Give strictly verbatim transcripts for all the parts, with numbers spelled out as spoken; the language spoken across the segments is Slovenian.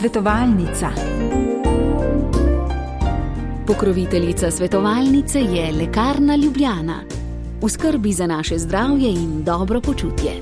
Svetovalnica. Pokroviteljica svetovalnice je Lekarna Ljubljana. V skrbi za naše zdravje in dobro počutje.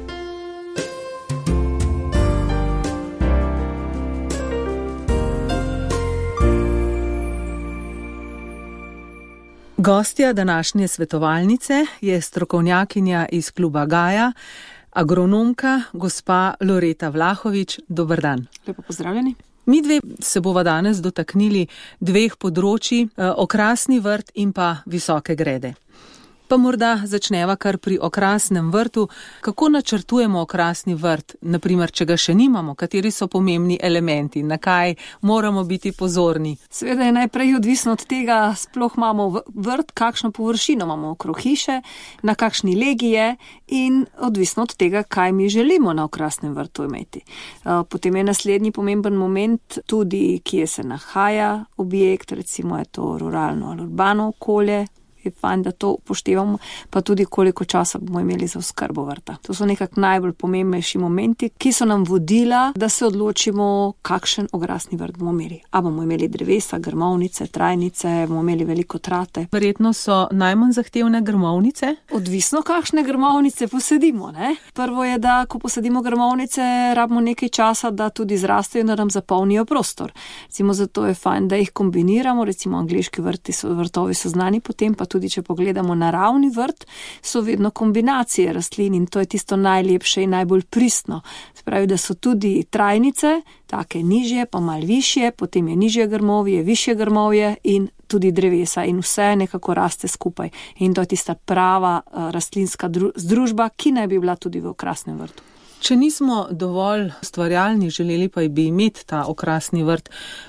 Gostja današnje svetovalnice je strokovnjakinja iz kluba Gaja, agronomka gospa Loreta Vlahovič. Dober dan. Lepo pozdravljeni. Mi dve se bova danes dotaknili dveh področji, okrasni vrt in pa visoke grede. Pa morda začneva kar pri okrasnem vrtu. Kako načrtujemo okrasni vrt? Naprimer, če ga še nimamo, kateri so pomembni elementi, na kaj moramo biti pozorni? Seveda je najprej odvisno od tega, sploh imamo vrt, kakšno površino imamo okrog hiše, na kakšni legi je in odvisno od tega, kaj mi želimo na okrasnem vrtu imeti. Potem je naslednji pomemben moment tudi, kje se nahaja objekt, recimo je to ruralno ali urbano okolje. Je fajn, da to upoštevamo, pa tudi koliko časa bomo imeli za oskrbo vrta. To so nekako najbolj pomembnejši momenti, ki so nam vodila, da se odločimo, kakšen okrasni vrt bomo imeli. A bomo imeli drevesa, grmovnice, trajnice, bomo imeli veliko trate. Verjetno so najmanj zahtevne grmovnice? Odvisno, kakšne grmovnice posadimo, ne? Prvo je, da ko posadimo grmovnice, rabimo nekaj časa, da tudi zrastejo in da nam zapolnijo prostor. Recimo zato je fajn, da jih kombiniramo, recimo angleški vrti so, vrtovi so znani, potem pa tudi, če pogledamo naravni vrt, so vedno kombinacije rastlin in to je tisto najlepše in najbolj pristno. Se pravi, da so tudi trajnice, take nižje, pa malo višje, potem je nižje grmovje, višje grmovje in tudi drevesa in vse nekako raste skupaj. In to je tista prava rastlinska združba, ki naj bi bila tudi v okrasnem vrtu. Če nismo dovolj ustvarjalni, želeli pa bi imeti ta okrasni vrt,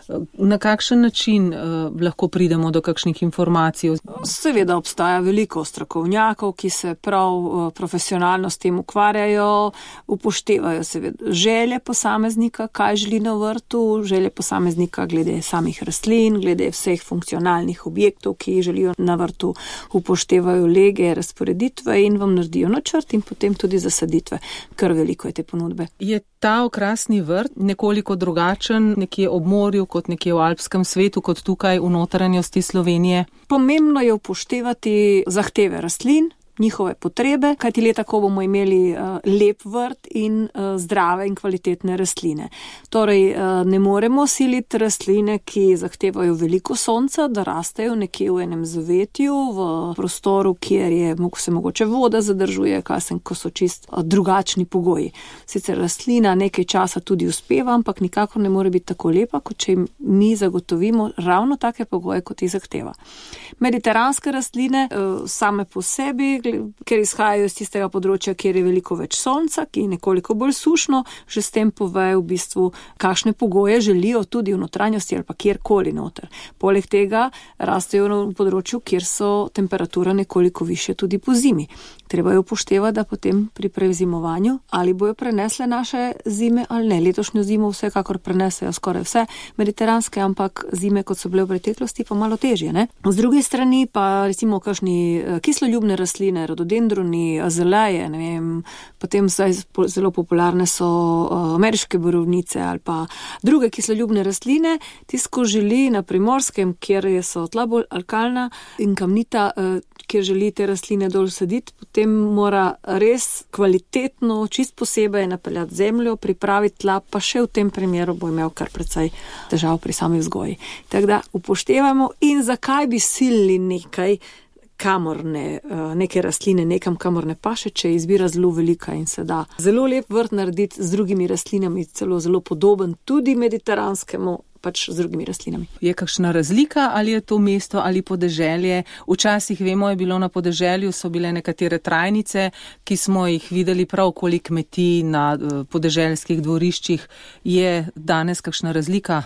na kakšen način eh, lahko pridemo do kakšnih informacij? Seveda obstaja veliko strokovnjakov, ki se prav eh, profesionalno s tem ukvarjajo, upoštevajo seveda želje posameznika, kaj želi na vrtu, želje posameznika glede samih rastlin, glede vseh funkcionalnih objektov, ki jih želijo na vrtu, upoštevajo lege, razporeditve in vam naredijo načrt in potem tudi zasaditve, kar veliko je te ponudbe. Je ta okrasni vrt nekoliko drugačen nekje ob morju kot nekje v alpskem svetu, kot tukaj v notranjosti Slovenije? Pomembno je upoštevati zahteve rastlin, njihove potrebe, kajti le tako bomo imeli uh, lep vrt in uh, zdrave in kvalitetne rastline. Torej, uh, ne moremo siliti rastline, ki zahtevajo veliko sonca, da rastejo nekje v enem zavetju, v prostoru, kjer je, se mogoče voda zadržuje, kasen, ko so čist uh, drugačni pogoji. Sicer rastlina nekaj časa tudi uspeva, ampak nikakor ne more biti tako lepa, kot če mi zagotovimo ravno take pogoje, kot jih zahteva. Mediteranske rastline uh, same po sebi, ker izhajajo iz tistega področja, kjer je veliko več sonca, ki je nekoliko bolj sušno, že s tem povejo v bistvu, kakšne pogoje želijo tudi v notranjosti ali pa kjerkoli noter. Poleg tega rastejo na področju, kjer so temperatura nekoliko više tudi po zimi. Treba je upoštevati, da potem pri prezimovanju ali bojo prenesle naše zime ali ne. Letošnjo zimo vsekakor prenesejo skoraj vse mediteranske, ampak zime, kot so bile v preteklosti, pa malo težje, ne? Z druge strani pa recimo kakšni kisloljubne rastline, rododendroni, azaleje, ne vem, potem zdaj zelo popularne so ameriške borovnice ali pa druge kisloljubne rastline. Tisto želi na Primorskem, kjer so tla bolj alkalna in kamnita, kjer želi te rastline dol saditi, potem mora res kvalitetno, čist posebej napeljati zemljo, pripraviti tla, pa še v tem primeru bo imel kar precej težav pri sami vzgoji. Tako da upoštevamo in zakaj bi silili nekaj, kamor ne, neke rastline nekam, kamor ne paše, če je izbira zelo velika in se da zelo lep vrt narediti z drugimi rastlinami, celo zelo podoben tudi mediteranskemu, pač z drugimi rastlinami. Je kakšna razlika, ali je to mesto ali podeželje? Včasih, vemo, je bilo na podeželju, so bile nekatere trajnice, ki smo jih videli prav okoli kmetij na podeželskih dvoriščih. Je danes kakšna razlika?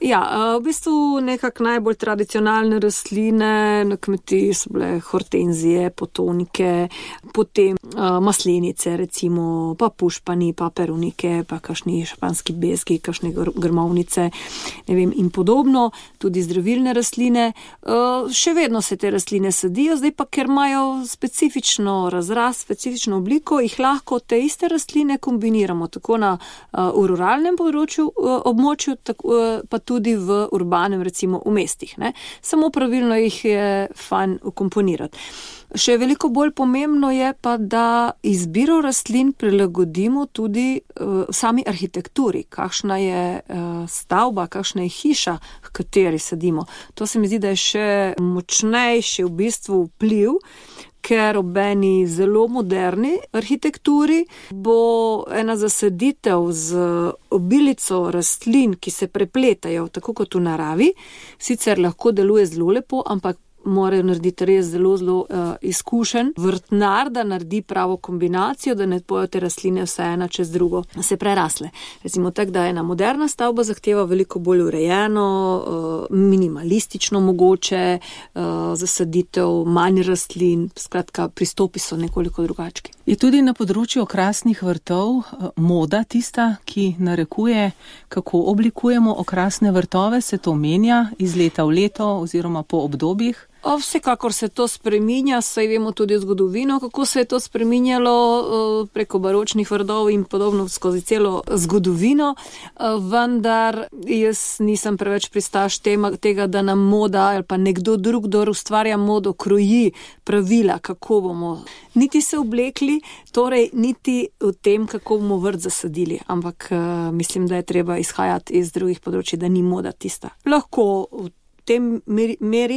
Ja, v bistvu nekako najbolj tradicionalne rastline na kmetiji so bile hortenzije, potonike, potem uh, maslenice recimo, pa pušpani, pa perunike, pa kakšni španski bezgi, kakšne gr grmovnice, ne vem, in podobno, tudi zdravilne rastline. Uh, še vedno se te rastline sadijo, zdaj pa, ker imajo specifično razrast, specifično obliko, jih lahko te iste rastline kombiniramo, tako na uh, v ruralnem področju, uh, območju, tako, uh, pa tudi v urbanem, recimo v mestih. Ne? Samo pravilno jih je fajn ukomponirati. Še veliko bolj pomembno je pa, da izbiro rastlin prilagodimo tudi uh, sami arhitekturi, kakšna je uh, stavba, kakšna je hiša, v kateri sedimo. To se mi zdi, da je še močnejši v bistvu vpliv, ker ob eni zelo moderni arhitekturi bo ena zasaditev z obilico rastlin, ki se prepletajo, tako kot v naravi, sicer lahko deluje zelo lepo, ampak morajo narediti res zelo, zelo uh, izkušen vrtnar, da naredi pravo kombinacijo, da ne bojo te rastline vse ena čez drugo se prerasle. Recimo tak, da ena moderna stavba zahteva veliko bolj urejeno, uh, minimalistično mogoče, uh, zasaditev, manj rastlin, skratka, pristopi so nekoliko drugački. Je tudi na področju okrasnih vrtov moda tista, ki narekuje, kako oblikujemo okrasne vrtove, se to menja iz leta v leto oziroma po obdobjih? Vsekakor se to spreminja, saj vemo tudi zgodovino, kako se je to spreminjalo preko baročnih vrtov in podobno skozi celo zgodovino, vendar jaz nisem preveč pristaš tega, da nam moda ali pa nekdo drug, kdo ustvarja modo, kroji pravila, kako bomo niti se oblekli, torej niti v tem, kako bomo vrt zasadili, ampak mislim, da je treba izhajati iz drugih področji, da ni moda tista. Lahko v tem meri, meri,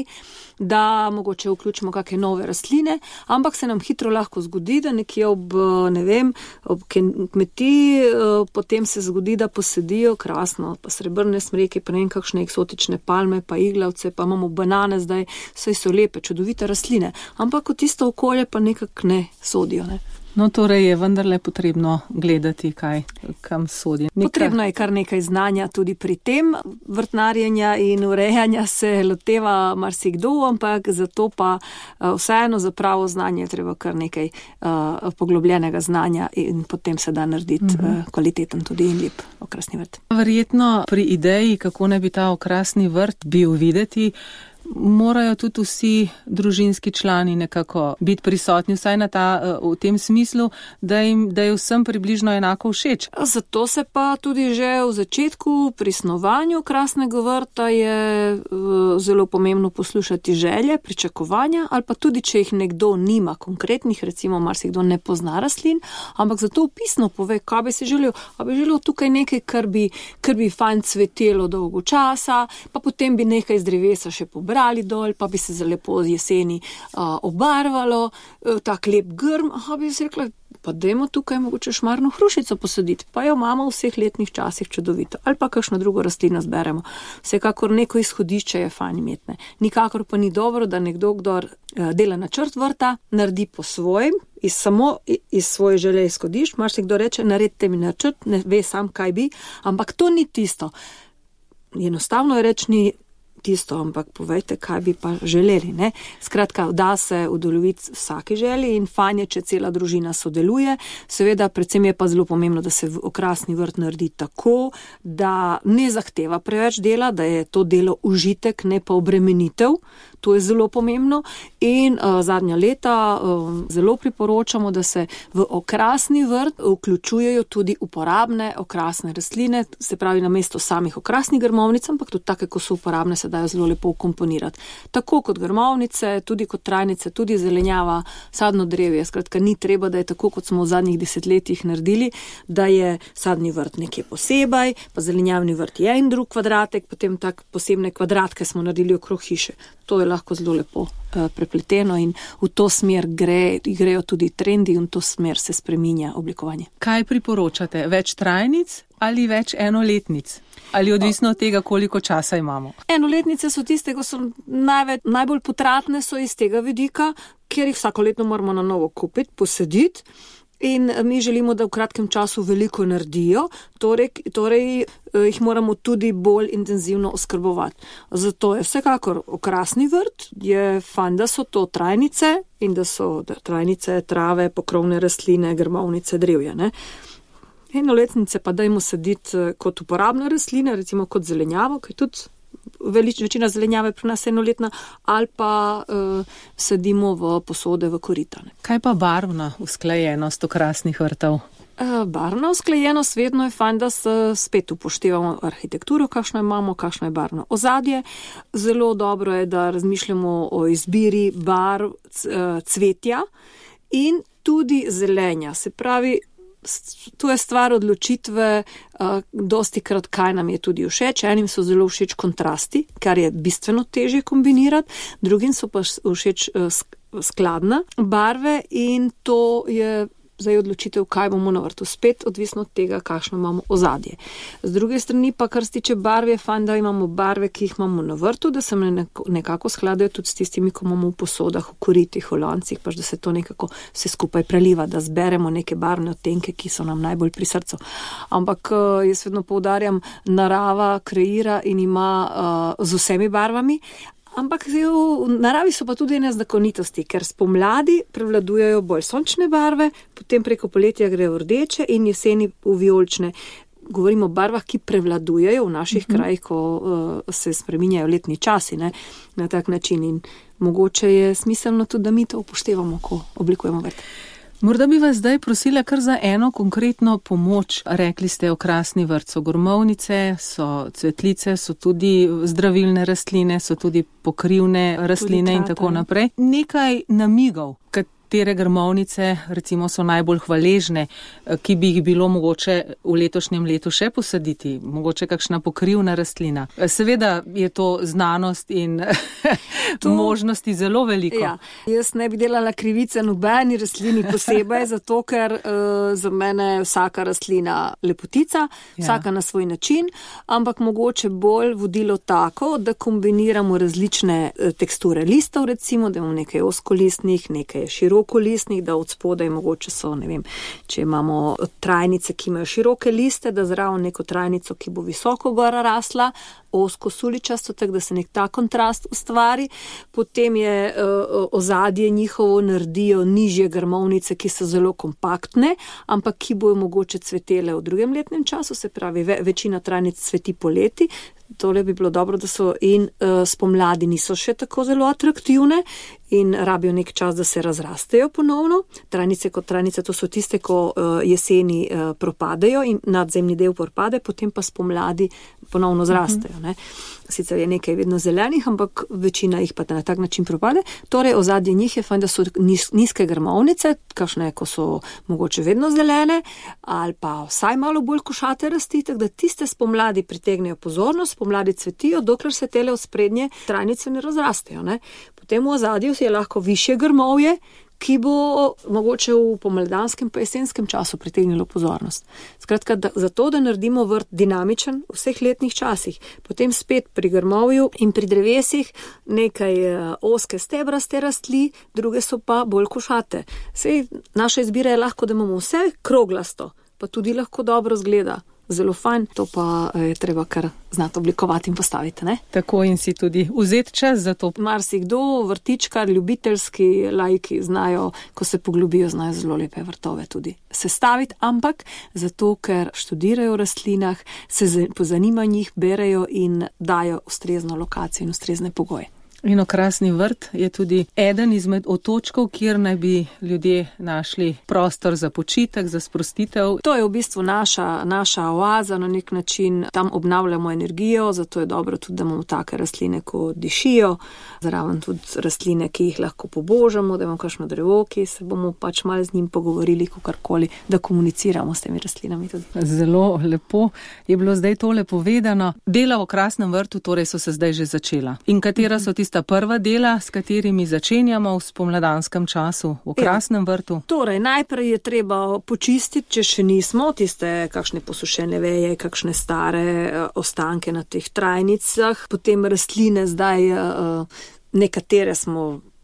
da mogoče vključimo kakšne nove rastline, ampak se nam hitro lahko zgodi, da nekje ob, ne vem, ob kmetiji, potem se zgodi, da posedijo krasno, pa srebrne smreke, pa ne vem kakšne eksotične palme, pa iglavce, pa imamo banane zdaj, saj so lepe, čudovite rastline, ampak v tisto okolje pa nekako ne sodijo, ne. No, torej je vendarle potrebno gledati, kaj, kam sodi. Neka... Potrebno je kar nekaj znanja tudi pri tem. Vrtnarjenja in urejanja se loteva marsikdo, ampak zato pa vseeno za pravo znanje treba kar nekaj uh, poglobljenega znanja in potem se da narediti uh-huh. uh, kvaliteten tudi in lep okrasni vrt. Verjetno pri ideji, kako naj bi ta okrasni vrt bil videti, morajo tudi vsi družinski člani nekako biti prisotni, vsaj na ta, v tem smislu, da jim, da je vsem približno enako všeč. Zato se pa tudi že v začetku pri snovanju krasnega vrta je uh, zelo pomembno poslušati želje, pričakovanja, ali pa tudi, če jih nekdo nima konkretnih, recimo marsikdo ne pozna rastlin, ampak zato pisno pove, kaj bi si želel, a bi želel tukaj nekaj, kar bi, kar bi fajn cvetelo dolgo časa, pa potem bi nekaj z drevesa še pobrali dol, pa bi se za lepo jeseni uh, obarvalo, uh, tak lep grm, aha, bi se rekla, pa dajmo tukaj mogoče šmarno hrušico posaditi, pa jo imamo v vseh letnih časih čudovito, ali pa kakšno drugo rastlino zberemo. Vsekakor neko izhodišče je fajn imetne. Nikakor pa ni dobro, da nekdo, kdo uh, dela načrt vrta, naredi po svojem, iz samo iz svoje želje izhodišč, marsikdo reče, naredite mi načrt, ne ve sam, kaj bi, ampak to ni tisto. Enostavno je reči, ni tisto, ampak povejte, kaj bi pa želeli, ne? Skratka, da se udovoljiti vsaki želji in fajn je, če cela družina sodeluje. Seveda, predvsem je pa zelo pomembno, da se okrasni vrt naredi tako, da ne zahteva preveč dela, da je to delo užitek, ne pa obremenitev. To je zelo pomembno in uh, zadnja leta uh, zelo priporočamo, da se v okrasni vrt vključujejo tudi uporabne okrasne rastline, se pravi na mesto samih okrasnih grmovnic, ampak tudi take, ko so uporabne, se dajo zelo lepo komponirati. Tako kot grmovnice, tudi kot trajnice, tudi zelenjava, sadno drevje. Skratka, ni treba, da je tako, kot smo v zadnjih desetletjih naredili, da je sadni vrt nekje posebej, pa zelenjavni vrt je en drug kvadratek, potem tak posebne kvadratke smo naredili okrog hiše. To je lahko zelo lepo uh, prepleteno in v to smer gre, grejo tudi trendi in v to smer se spreminja oblikovanje. Kaj priporočate? Več trajnic ali več enoletnic? Ali odvisno od tega, koliko časa imamo? Enoletnice so tiste, ko so največ, najbolj potratne so iz tega vidika, ker jih vsakoletno moramo na novo kupiti, posaditi. in mi želimo, da v kratkem času veliko naredijo, torej, torej jih moramo tudi bolj intenzivno oskrbovati. Zato je vsekakor okrasni vrt, je fajn, da so to trajnice in da so da trajnice, trave, pokrovne rastline, grmovnice, drevje. Ne? Enoletnice pa dajmo saditi kot uporabna rastlina, recimo kot zelenjavo, ki je tudi Velič, večina zelenjave pri nas enoletna, ali pa uh, sadimo v posode v korita. Ne. Kaj pa barvna usklajenost okrasnih vrtov? Uh, barvna usklajenost vedno je fajn, da se spet upoštevamo arhitekturo, kakšno imamo, kakšno je barvno ozadje. Zelo dobro je, da razmišljamo o izbiri barv, cvetja in tudi zelenja. Se pravi, to je stvar odločitve, uh, dosti krat, kaj nam je tudi všeč. Enim so zelo všeč kontrasti, kar je bistveno težje kombinirati, drugim so pa všeč uh, skladne barve in to je zdaj odločitev, kaj bomo na vrtu. Spet odvisno od tega, kakšno imamo ozadje. Z druge strani pa, kar se tiče barve, je fajn, da imamo barve, ki jih imamo na vrtu, da se nekako skladajo tudi s tistimi, ko imamo v posodah, v koritih, v loncih, pač da se to nekako vse skupaj preliva, da zberemo neke barvne odtenke, ki so nam najbolj pri srcu. Ampak jaz vedno poudarjam, narava kreira in ima uh, z vsemi barvami. Ampak v naravi so pa tudi ene znakovitosti, ker spomladi prevladujejo bolj sončne barve, potem preko poletja gre v rdeče in jeseni v vijolične. Govorimo o barvah, ki prevladujejo v naših uh-huh. krajih, ko uh, se spreminjajo letni časi, ne, na tak način. In mogoče je smiselno tudi, da mi to upoštevamo, ko oblikujemo vrt. Morda bi vas zdaj prosila kar za eno konkretno pomoč. Rekli ste okrasni vrt, so grmovnice, so cvetlice, so tudi zdravilne rastline, so tudi pokrivne rastline tudi in tako naprej. Nekaj namigov, katere grmovnice recimo so najbolj hvaležne, ki bi jih bilo mogoče v letošnjem letu še posaditi, mogoče kakšna pokrivna rastlina. Seveda je to znanost in to, možnosti zelo veliko. Ja, jaz ne bi delala krivice nobeni rastlini posebej, zato ker uh, za mene je vsaka rastlina lepotica, ja. Vsaka na svoj način, ampak mogoče bolj vodilo tako, da kombiniramo različne uh, teksture listov, recimo, da imamo nekaj oskolistnih, nekaj širokolistnih, da od spodaj mogoče so, ne vem, če imamo trajnice, ki imajo široke liste, da zraven neko trajnico, ki bo visoko gora rasla, osko suličasto, tako da se nek ta kontrast ustvari. Potem je uh, ozadje njihovo naredijo nižje grmovnice, ki so zelo kompaktne, ampak ki bojo mogoče cvetele v drugem letnem času, se pravi, ve, večina trajnic cveti poleti. Tole bi bilo dobro, da so in uh, spomladi niso še tako zelo atraktivne in rabijo nek čas, da se razrastejo ponovno. Trajnice kot trajnice, to so tiste, ko uh, jeseni uh, propadejo in nadzemni del propade, potem pa spomladi ponovno zrastejo. Ne? Sicer je nekaj vedno zelenih, ampak večina jih pa na tak način propade. Torej, ozadje njih je fajn, da so niz, nizke grmovnice, kakšne, ko so mogoče vedno zelene, ali pa vsaj malo bolj košate rasti, tako da tiste spomladi pritegnejo pozornost, spomladi cvetijo, dokler se tele v sprednje trajnice ne razrastejo. Ne? Potem v ozadju je lahko višje grmovje, ki bo mogoče v pomladanskem pa jesenskem času pritegnilo pozornost. Skratka, da, zato, da naredimo vrt dinamičen v vseh letnih časih. Potem spet pri grmovju in pri drevesih nekaj oske stebraste rastli, druge so pa bolj košate. Sej, naša izbira je lahko, da imamo vse kroglasto, pa tudi lahko dobro zgleda. Zelo fajn, to pa je treba kar znati oblikovati in postaviti, ne? Tako in si tudi vzeti čas za to. Marsikdo, vrtičkar, ljubiteljski laiki znajo, ko se poglobijo, znajo zelo lepe vrtove tudi sestaviti, ampak zato, ker študirajo v rastlinah, se po zanimanjih berejo in dajo ustrezno lokacijo in ustrezne pogoje. In okrasni vrt je tudi eden izmed otočkov, kjer naj bi ljudje našli prostor za počitek, za sprostitev. To je v bistvu naša, naša oaza, na nek način tam obnavljamo energijo, zato je dobro tudi, da imamo take rastline, ko dišijo, zraven tudi rastline, ki jih lahko pobožamo, da imamo kakšno drevo, ki se bomo pač malo z njim pogovorili, kakorkoli, da komuniciramo s temi rastlinami tudi. Zelo lepo je bilo zdaj tole povedano. Dela v okrasnem vrtu torej so se zdaj že začela. In katera so tiste ta prva dela, s katerimi začenjamo v spomladanskem času v okrasnem vrtu? Torej, najprej je treba počistiti, če še nismo, tiste kakšne posušene veje, kakšne stare uh, ostanke na teh trajnicah, potem rastline zdaj, uh, nekatere smo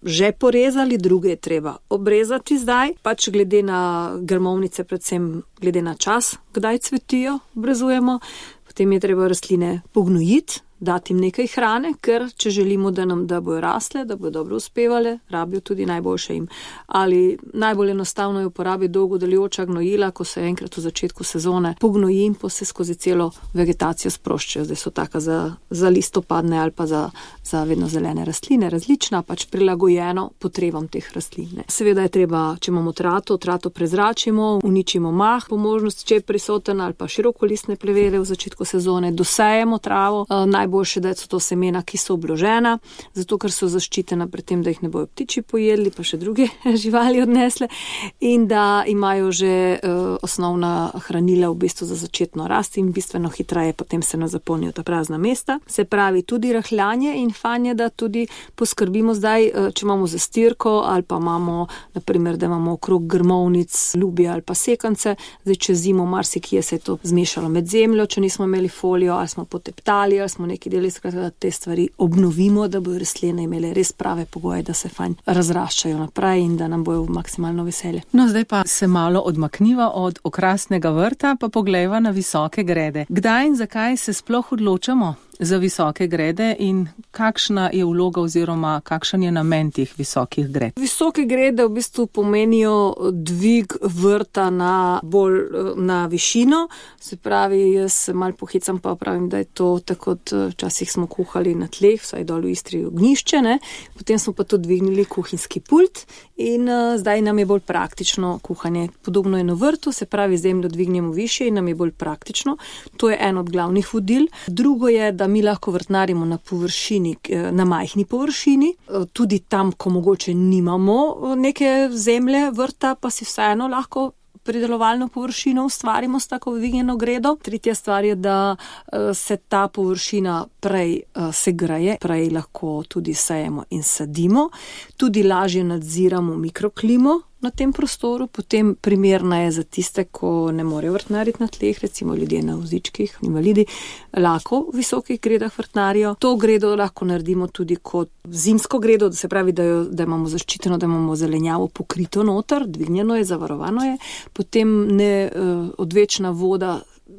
že porezali, druge je treba obrezati zdaj, pač glede na grmovnice, predvsem glede na čas, kdaj cvetijo, obrezujemo, potem je treba rastline pognojiti, dati jim nekaj hrane, ker če želimo, da nam da bojo rasle, da bojo dobro uspevale, rabijo tudi najboljše jim. Ali najbolj enostavno je uporabiti dolgo deljujoča gnojila, ko se enkrat v začetku sezone pognoji in pa se skozi celo vegetacijo sproščajo. Zdaj so taka za, za listopadne ali pa za, za vedno zelene rastline, različna, pač prilagojeno potrebam teh rastlin. Seveda je treba, če imamo trato, trato prezračimo, uničimo mah, po možnosti, če je prisoten ali pa širokolistne plevele v začetku sezone, dosejemo travo, najboljše, da so to semena, ki so obložena, zato ker so zaščitena pred tem, da jih ne bojo ptiči pojedli, pa še druge živali odnesle in da imajo že uh, osnovna hranila v bistvu za začetno rast in bistveno hitreje potem se ne zapolnijo ta prazna mesta. Se pravi tudi rahljanje in fajn je, da tudi poskrbimo zdaj, uh, če imamo zastirko ali pa imamo, naprimer, da imamo okrog grmovnic, lubje ali pa sekance, zdaj čez zimo marsikje se je to zmešalo med zemljo, če nismo imeli folijo ali smo poteptali ali smo neki deli, da te stvari obnovimo, da bojo rastline imele res prave pogoje, da se fajn razraščajo naprej in da nam bojo maksimalno veselje. No, zdaj pa se malo odmakniva od okrasnega vrta, pa poglejva na visoke grede. Kdaj in zakaj se sploh odločamo za visoke grede in kakšna je vloga oziroma kakšen je namen teh visokih gred? Visoke grede v bistvu pomenijo dvig vrta na bolj na višino, se pravi, jaz se malo pohicam pa pravim, da je to tako, včasih smo kuhali na tleh, vsaj dol v Istri ognjišče, ne? Potem smo pa to dvignili kuhinjski pult in uh, zdaj nam je bolj praktično kuhanje. Podobno je na vrtu, se pravi, zemljo dvignemo više in nam je bolj praktično. To je en od glavnih vodil. Drugo je, da mi lahko vrtnarimo na površini, na majhni površini, tudi tam, ko mogoče nimamo neke zemlje, vrta, pa si vseeno lahko pridelovalno površino ustvarimo s tako dvignjeno gredo. Tretja stvar je, da se ta površina prej segreje, prej lahko tudi sejemo in sadimo, tudi lažje nadziramo mikroklimo na tem prostoru, potem primerna je za tiste, ko ne morejo vrtnariti na tleh, recimo ljudje na vozičkih, invalidi, lahko v visokih gredah vrtnarijo. To gredo lahko naredimo tudi kot zimsko gredo, da se pravi, da, jo, da imamo zaščiteno, da imamo zelenjavo pokrito noter, dvignjeno je, zavarovano je, potem ne odvečna voda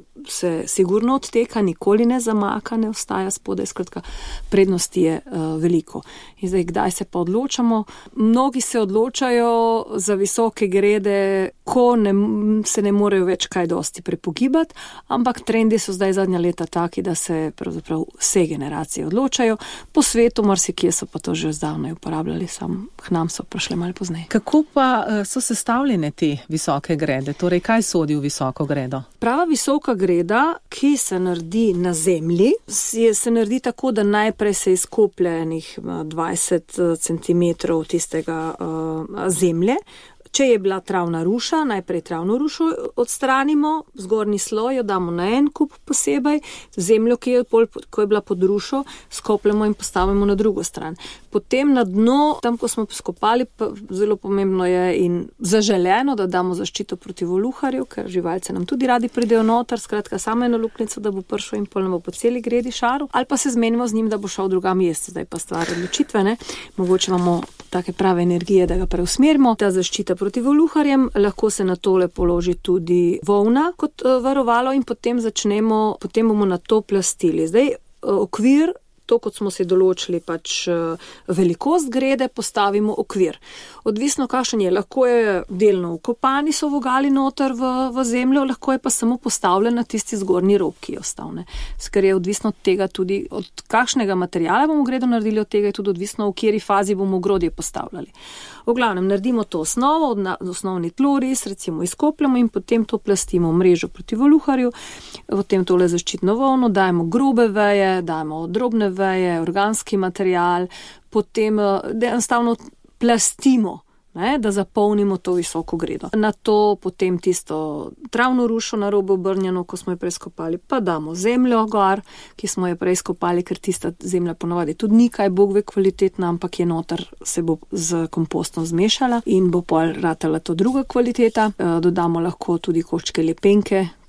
se sigurno odteka, nikoli ne zamaka, ne ostaja spodaj, skratka, prednosti je uh, veliko. In zdaj, kdaj se pa odločamo? Mnogi se odločajo za visoke grede, ko ne, se ne morejo več kaj dosti prepogibati, ampak trendi so zdaj zadnja leta taki, da se pravzaprav vse generacije odločajo. Po svetu marsikje so pa to že zdavnaj uporabljali, sam k nam so prišle malo pozneje. Kako pa so sestavljene te visoke grede? Torej, kaj sodi v visoko gredo? Prava visoka greda, ki se naredi na zemlji, se naredi tako, da najprej se izkoplje enih dvajset centimetrov tistega uh, zemlje. Če je bila travna ruša, najprej travno rušo odstranimo, zgornji sloj jo damo na en kup posebej, zemljo, ki je, pol, ko je bila pod rušo, skopljemo in postavimo na drugo stran. Potem na dno, tam, ko smo skopali, pa zelo pomembno je in zaželeno, da damo zaščito proti voluharju, ker živalce nam tudi radi pridejo noter, skratka samo eno luknjico, da bo pršel in pol ne bo po celi gredi šaru, ali pa se zmenimo z njim, da bo šel drugam jesti, zdaj pa stvar odločitve, ne? Mogoče imamo take prave energije, da ga preusmerimo. Ta zaščita proti voluharjem, lahko se na tole položi tudi volna kot uh, varovalo in potem začnemo, potem bomo na to plastili. Zdaj, uh, okvir, to, kot smo si določili pač uh, velikost grede, postavimo okvir. Odvisno, kakšen je, lahko je delno vkopani so vogali noter v, v zemljo, lahko je pa samo postavljen na tisti zgornji rob, ki je ostal, ne. Ker je odvisno od tega tudi, od kakšnega materiala bomo gredo naredili, od tega je tudi odvisno, v kateri fazi bomo ogrodje postavljali. V glavnem, naredimo to osnovo, osnovni tloris, recimo izkopljamo in potem to plastimo v mrežo proti voluharju, potem tole zaščitno volno, dajemo grobe veje, dajemo drobne veje, organski material, potem enostavno plastimo, ne, da zapolnimo to visoko gredo. Na to potem tisto travno rušo na robu obrnjeno, ko smo jo preskopali, pa damo zemljo gor, ki smo jo preskopali, ker tista zemlja ponovadi tudi ni kaj bog ve kvalitetna, ampak je noter, se bo z kompostom zmešala in bo pol ratala to druga kvaliteta. E, dodamo lahko tudi koščke lepenke,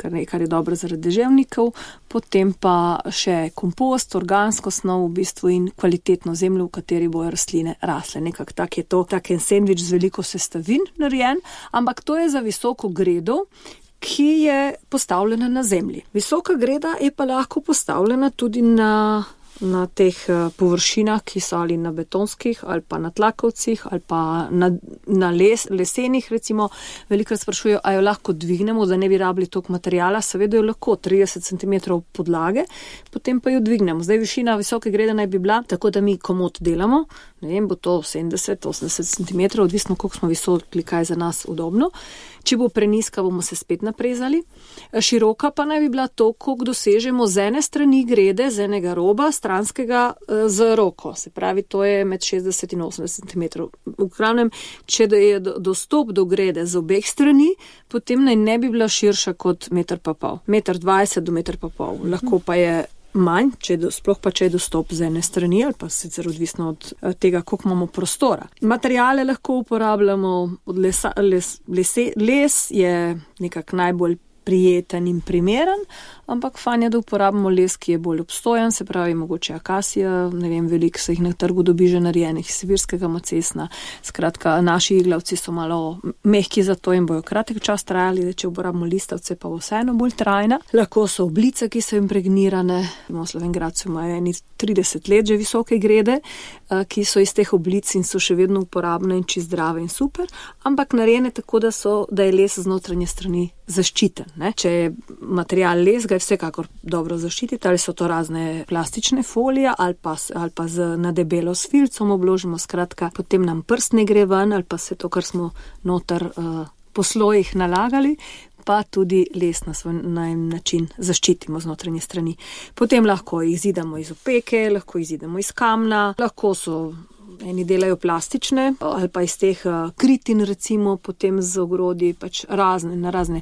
kar je, kar je dobro zaradi deževnikov, potem pa še kompost, organsko snov v bistvu in kvalitetno zemljo, v kateri bojo rastline rasle. Nekak tak je to, tak en sendvič z veliko sestavin narejen, ampak to je za visoko gredo, ki je postavljena na zemlji. Visoka greda je pa lahko postavljena tudi na na teh površinah, ki so ali na betonskih, ali pa na tlakovcih, ali pa na, na les, lesenih, recimo. Velikrat sprašujejo, a jo lahko dvignemo, da ne bi rabili toliko materijala. Seveda jo lahko, trideset centimetrov podlage, potem pa jo dvignemo. Zdaj višina visoke grede naj bi bila, tako da mi komot delamo, ne vem, bo to sedemdeset osemdeset centimetrov, odvisno koliko smo visoki, kaj je za nas udobno. Če bo preniska, bomo se spet naprezali. Široka pa naj bi bila to, koliko dosežemo z ene strani grede, z enega roba, stranskega z roko. Se pravi, to je med šestdeset in osemdeset centimetrov. V glavnem, če je dostop do grede z obeh strani, potem naj ne bi bila širša kot meter pa pol. Meter dvajset do meter pa pol. Lahko pa je manj, če do, sploh pa če je dostop z ene strani, ali pa sicer odvisno od tega, koliko imamo prostora. Materijale lahko uporabljamo od lesa, les, lese, les je nekak najbolj prijeten in primeren, ampak fajn je, da uporabimo les, ki je bolj obstojen, se pravi mogoče akasija, ne vem, veliko se jih na trgu dobi že narejenih, sibirskega macesna. Skratka, naši iglavci so malo mehki za to in bojo kratek čas trajali, da če uporabimo listavce, pa bo vseeno bolj trajna. Lahko so oblice, ki so impregnirane. V Slovenjgradcu imajo eni trideset let že visoke grede, ki so iz teh oblic in so še vedno uporabne in čist zdrave in super, ampak narejene tako, da so, da je les z notranje strani zaščiten. Ne? Če je material les, ga je vsekakor dobro zaščititi, ali so to razne plastične folije, ali pa, ali pa z, na debelo s filcom obložimo, skratka, potem nam prst ne gre ven, ali pa se to, kar smo noter uh, po slojih nalagali, pa tudi les na svoj način zaščitimo z notranje strani. Potem lahko jih zidamo iz opeke, lahko jih zidamo iz kamna, lahko so eni delajo plastične ali pa iz teh kritin, recimo, potem z ogrodji, pač razne, na razne.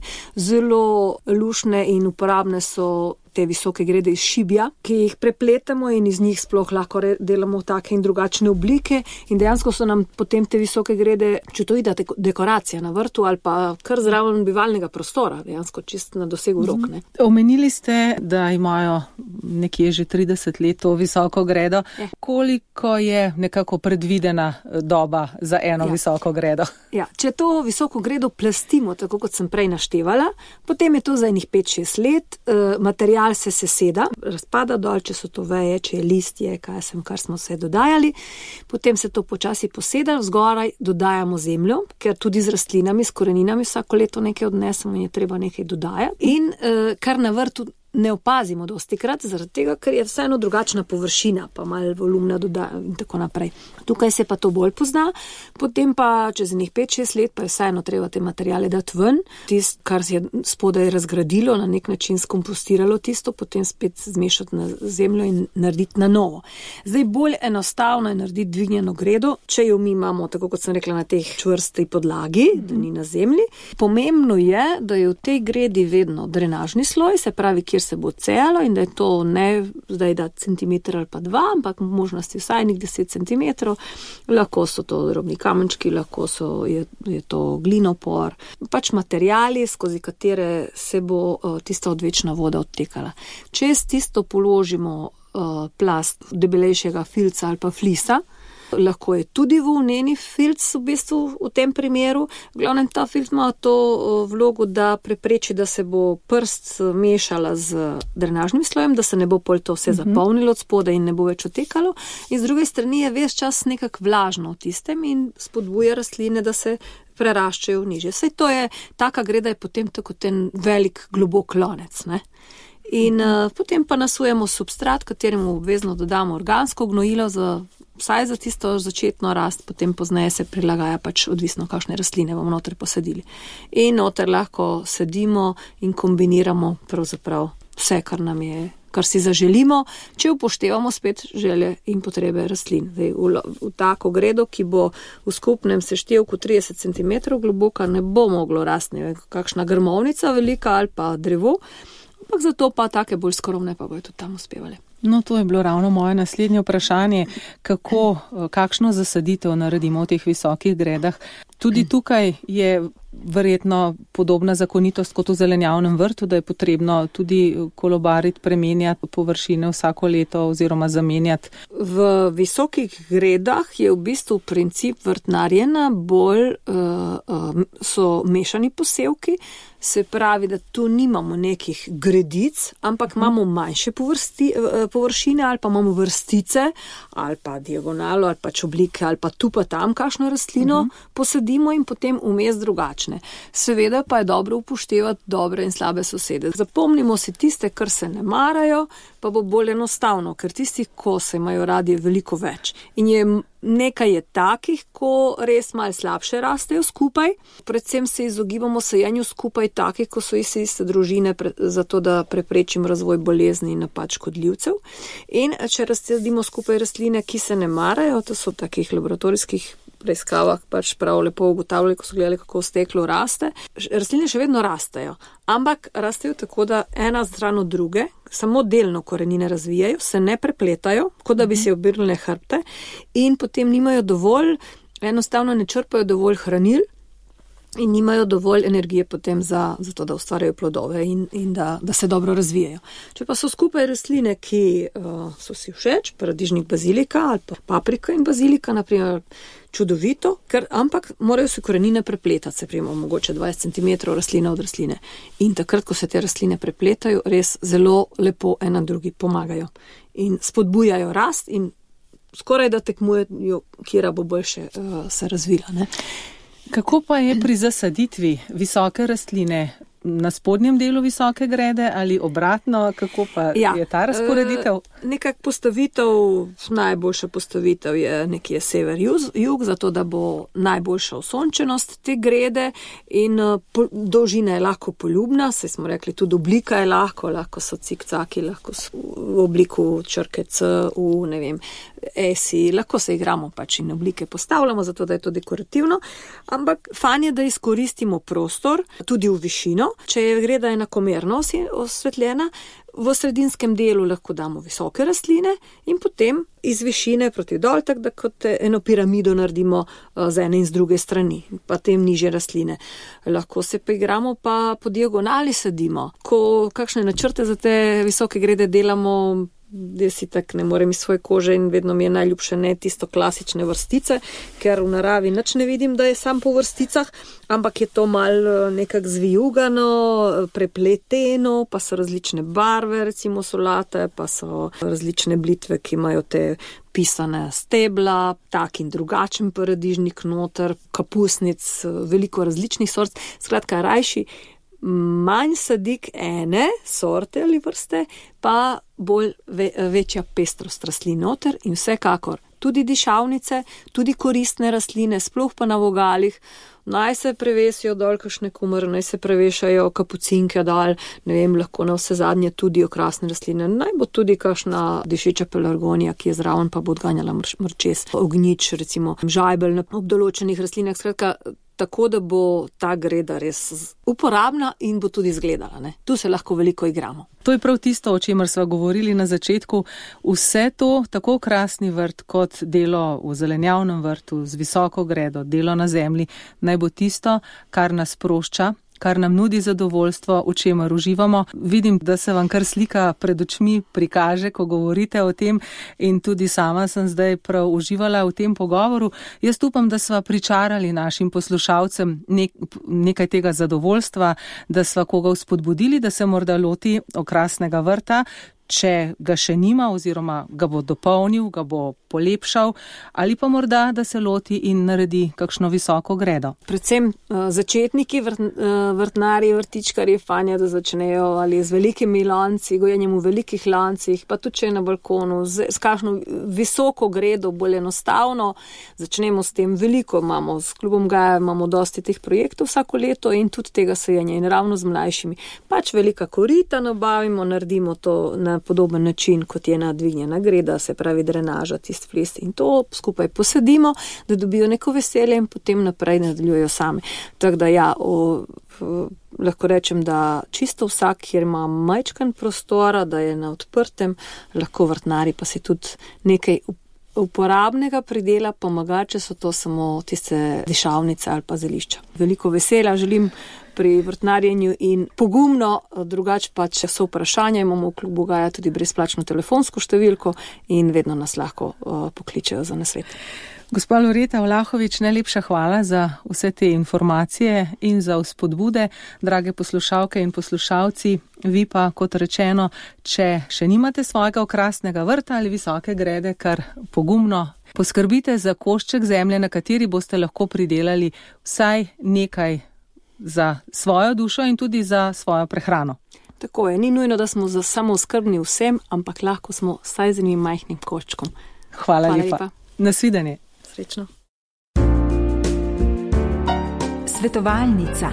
Zelo lušne in uporabne so te visoke grede iz šibja, ki jih prepletamo in iz njih sploh lahko delamo take in drugačne oblike in dejansko so nam potem te visoke grede čudovita dekoracija na vrtu ali pa kar zraven bivalnega prostora, dejansko čist na dosegu rok. Ne? Omenili ste, da imajo nekje že trideset let to visoko gredo. Je. Koliko je nekako predvidena doba za eno ja. visoko gredo? Ja, če to visoko gredo plastimo, tako kot sem prej naštevala, potem je to za enih pet šest let, uh, material se seseda, razpada dol, če so to veje, če je listje, kaj sem, kar smo se dodajali. Potem se to počasi poseda, vzgoraj dodajamo zemljo, ker tudi z rastlinami, s koreninami vsako leto nekaj odnesemo in je treba nekaj dodajati. In uh, kar na vrtu ne opazimo dostikrat, zaradi tega, ker je vseeno drugačna površina, pa malo volumna dodaja in tako naprej. Tukaj se pa to bolj pozna, potem pa čez enih pet šest let pa je vseeno treba te materijale dati ven, tisto, kar se je spodaj razgradilo, na nek način skompostiralo tisto, potem spet zmešati na zemljo in narediti na novo. Zdaj bolj enostavno je narediti dvignjeno gredo, če jo mi imamo, tako kot sem rekla, na teh čvrsti podlagi, da ni na zemlji. Pomembno je, da je v tej gredi vedno drenažni sloj, se pravi, kjer se bo cejalo in da je to ne zdaj da centimeter ali pa dva, ampak možnosti vsaj nek deset centimetrov. Lahko so to drobni kamenčki, lahko so, je, je to glinopor, pač materijali, skozi katere se bo uh, tista odvečna voda odtekala. Če s tisto položimo uh, plast debelejšega filca ali pa flisa, lahko je tudi volneni filc v bistvu v tem primeru. V glavnem ta filc ima to vlogo, da prepreči, da se bo prst mešala z drenažnim slojem, da se ne bo pol to vse zapolnilo od spodaj in ne bo več otekalo. In z druge strani je ves čas nekak vlažno v tistem in spodbuja rastline, da se preraščajo niže. Saj to je, taka greda je potem tako ten velik globok lonec, ne? In uh, potem pa nasujemo substrat, kateremu obvezno dodamo organsko gnojilo za vsaj za tisto začetno rast, potem pozneje se prilagaja pač odvisno, kakšne rastline bomo noter posadili. In noter lahko sedimo in kombiniramo pravzaprav vse, kar nam je, kar si zaželimo, če upoštevamo spet želje in potrebe rastlin. Zdaj, v, v tako gredo, ki bo v skupnem seštevku trideset centimetrov globoka, ne bo moglo rasti kakšna grmovnica velika ali pa drevo, ampak zato pa take bolj skromne pa bojo tudi tam uspevali. No, to je bilo ravno moje naslednje vprašanje, kako, kakšno zasaditev naredimo v teh visokih gredah. Tudi tukaj je verjetno podobna zakonitost kot v zelenjavnem vrtu, da je potrebno tudi kolobariti, premenjati površine vsako leto oziroma zamenjati. V visokih gredah je v bistvu princip vrtnarjenja bolj uh, uh, so mešani posevki, se pravi, da tu nimamo nekih gredic, ampak imamo manjše povrsti, površine ali pa imamo vrstice ali pa diagonalo ali pač oblike ali pa tu pa tam kakšno rastlino uh-huh. posadimo in potem vmes drugačne. Seveda pa je dobro upoštevati dobre in slabe sosede. Zapomnimo si tiste, kar se ne marajo, pa bo bolj enostavno, ker tistih, ko se imajo radi, je veliko več. In je nekaj je takih, ko res malo slabše rastejo skupaj. Predvsem se izogibamo sajenju skupaj takih, ko so iste, iste družine, pre, zato da preprečim razvoj bolezni in napad škodljivcev. In če razsadimo skupaj rastline, ki se ne marajo, to so takih laboratorijskih preiskavah pač prav lepo ugotavljali, ko so gledali, kako steklo raste. Rastline še vedno rastejo, ampak rastejo tako, da ena stran od druge, samo delno korenine razvijajo, se ne prepletajo, kot da bi se obirale hrbte in potem nimajo dovolj, enostavno ne črpajo dovolj hranil in nimajo dovolj energije potem za, za to, da ustvarjajo plodove in, in da, da se dobro razvijajo. Če pa so skupaj rastline, ki uh, so si všeč, paradižnik bazilika ali pa paprika in bazilika, naprimer, čudovito, ker, ampak morajo se korenine prepletati, se prijemo mogoče dvajset centimetrov rastlina od rastline. In takrat, ko se te rastline prepletajo, res zelo lepo ena drugi pomagajo in spodbujajo rast in skoraj da tekmujejo, kjera bo boljše uh, se razvila. Ne? Kako pa je pri zasaditvi visoke rastline na spodnjem delu visoke grede ali obratno, kako pa ja, je ta razporeditev? Nekak postavitev, najboljša postavitev je nekje sever-jug, zato da bo najboljša osončenost te grede in dolžina je lahko poljubna, saj smo rekli, tudi oblika je lahko, lahko so cikcaki, lahko so v obliku črke C, v ne vem, esi, lahko se igramo pač in oblike postavljamo, zato da je to dekorativno, ampak fajn je, da izkoristimo prostor, tudi v višino. Če je greda enakomerno osvetljena, v sredinskem delu lahko damo visoke rastline in potem iz višine proti dol, tako da kot eno piramido naredimo z ene in z druge strani, pa tem nižje rastline. Lahko se pa igramo, pa po diagonali sadimo. Ko kakšne načrte za te visoke grede delamo, jaz si tak ne morem iz svoje kože in vedno mi je najljubše ne tisto klasične vrstice, ker v naravi nič ne vidim, da je sam po vrsticah, ampak je to malo nekak zvijugano, prepleteno, pa so različne barve, recimo solate, pa so različne blitve, ki imajo te pisane stebla, tak in drugačen paradižnik noter, kapusnic, veliko različnih sort, skratka rajši manj sadik ene sorte ali vrste, pa bolj ve, večja pestrost rastlin noter in vsekakor tudi dišavnice, tudi koristne rastline, sploh pa na vogalih, naj se prevesijo dol kakšne kumare, naj se prevešajo kapucinke dol, ne vem, lahko na vse zadnje tudi okrasne rastline, naj bo tudi kakšna dišeča pelargonija, ki je zraven, pa bo odganjala mrč, mrčes, ognjič, recimo žajbelj ob določenih rastlinah, skratka, tako da bo ta greda res uporabna in bo tudi izgledala. Ne? Tu se lahko veliko igramo. To je prav tisto, o čemer sva govorili na začetku. Vse to, tako krasni vrt kot delo v zelenjavnem vrtu z visoko gredo, delo na zemlji, naj bo tisto, kar nas sprošča, kar nam nudi zadovoljstvo, v čemer uživamo. Vidim, da se vam kar slika pred očmi prikaže, ko govorite o tem in tudi sama sem zdaj prav uživala v tem pogovoru. Jaz upam, da sva pričarali našim poslušalcem nek, nekaj tega zadovoljstva, da sva koga vzpodbudili, da se morda loti okrasnega vrta, če ga še nima oziroma ga bo dopolnil, ga bo polepšal ali pa morda, da se loti in naredi kakšno visoko gredo. Predvsem uh, začetniki, vrt, uh, vrtnari, vrtičkari, fanja, da začnejo ali z velikimi lanci, gojenjem v velikih lancih, pa tudi če je na balkonu, z, z kakšno visoko gredo, bolj enostavno. Začnemo s tem veliko, imamo s klubom Gaja, imamo dosti teh projektov vsako leto in tudi tega sajenja in ravno z mlajšimi. Pač velika korita nabavimo, naredimo to na podoben način, kot je nadvignjena greda, se pravi drenaža, tist flist in to skupaj posadimo, da dobijo neko veselje in potem naprej nadaljujejo sami. Tako da ja, o, o, lahko rečem, da čisto vsak, kjer ima majčkan prostora, da je na odprtem, lahko vrtnari pa se tudi nekaj uporabnega pridela, pa mogoče so to samo tiste dišavnice ali pa zelišča. Veliko vesela želim pri vrtnarjenju in pogumno, drugače pa, če so vprašanja, imamo v klubu Gaja tudi brezplačno telefonsko številko in vedno nas lahko uh, pokličejo za nasvet. Gospa Loreta Vlahovič, najlepša hvala za vse te informacije in za vzpodbude. Drage poslušalke in poslušalci, vi pa, kot rečeno, če še nimate svojega okrasnega vrta ali visoke grede, kar pogumno poskrbite za košček zemlje, na kateri boste lahko pridelali vsaj nekaj za svojo dušo in tudi za svojo prehrano. Tako je, ni nujno, da smo za samo skrbni vsem, ampak lahko smo vsaj z enim majhnim koščkom. Hvala, Hvala lepa. lepa. Nasvidenje. Srečno. Svetovalnica.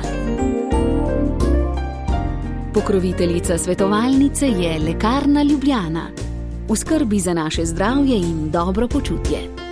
Pokroviteljica svetovalnice je Lekarna Ljubljana. V skrbi za naše zdravje in dobro počutje.